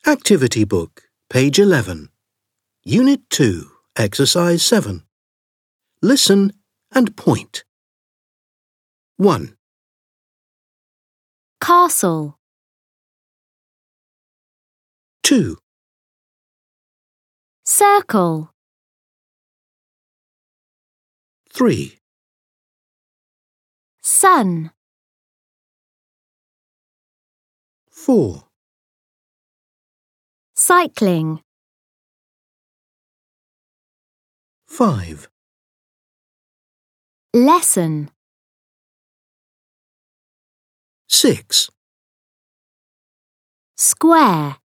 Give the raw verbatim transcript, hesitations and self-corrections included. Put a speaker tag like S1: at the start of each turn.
S1: Activity Book, page eleven. Unit two, Exercise seven. Listen and point. one.
S2: Castle.
S1: two.
S2: Circle.
S1: three.
S2: Sun.
S1: four.
S2: Cycling.
S1: five.
S2: Lesson.
S1: six.
S2: Square.